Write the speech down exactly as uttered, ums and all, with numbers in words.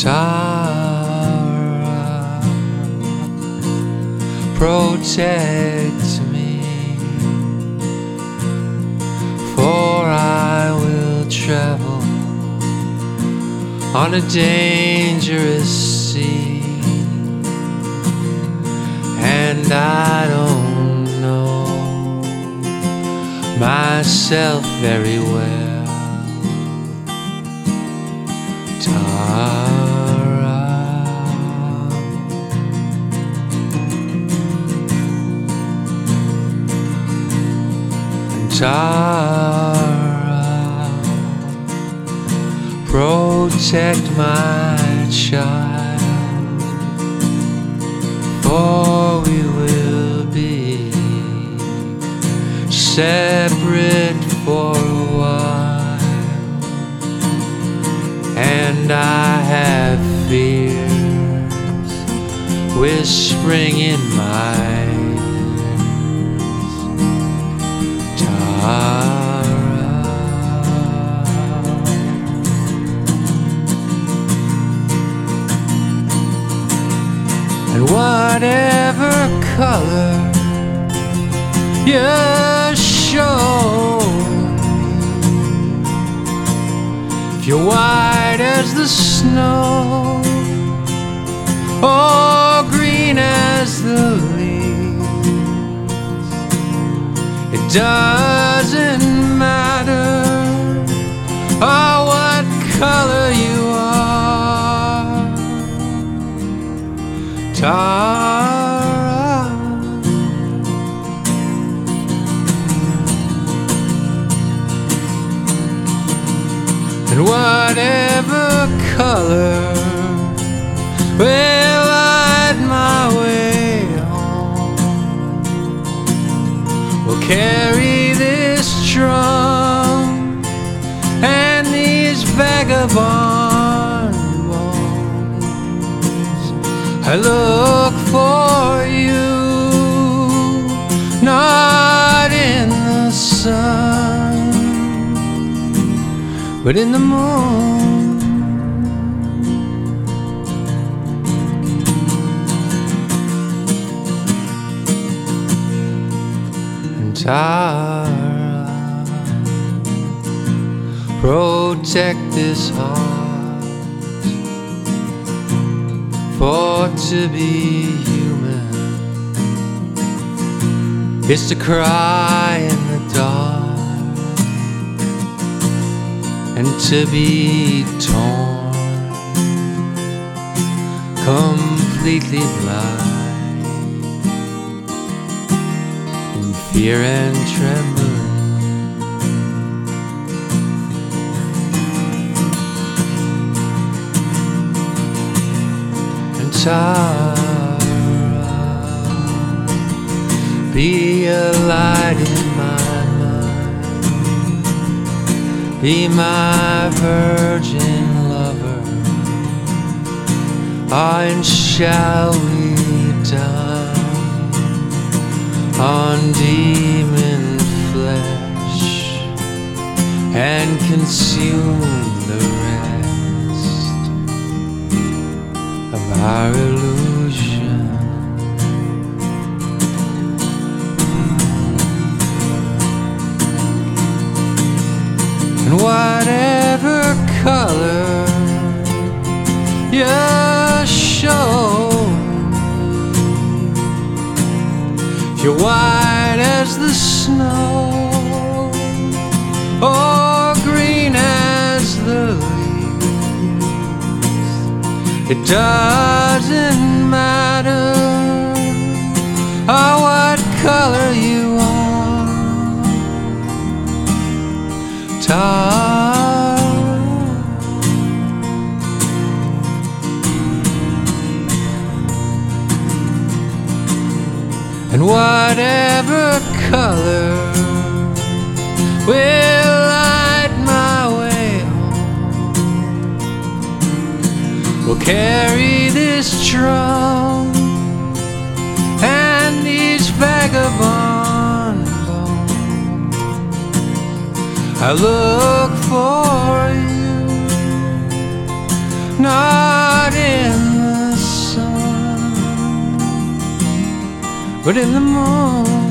Tara, protect me, for I will travel on a dangerous sea, and I don't know myself very well. Tara, Tara, protect my child, for we will be separate for a while, and I have fears whispering in my ears. Tara, and whatever color you show me, if you're white as the snow or green as the leaves, it doesn't matter oh, what color you are. Tara, and whatever color will light my way home, will carry this drum and these vagabond bones. I look for you, not in the sun, but in the moon. And Tara, protect this heart, for to be human is to cry in the dark, and to be torn, completely blind, in fear and trembling. And Tara, be a light in my mind, be my virgin lover, and shall we dine on demon flesh and consume the rest of our illusion. And whatever color you show me, if you're white as the snow or green as the leaves, it doesn't matter oh, what color you are. Tara, and whatever color will light my way home, will carry this drum and these vagabond bones. I look for you, not but in the morning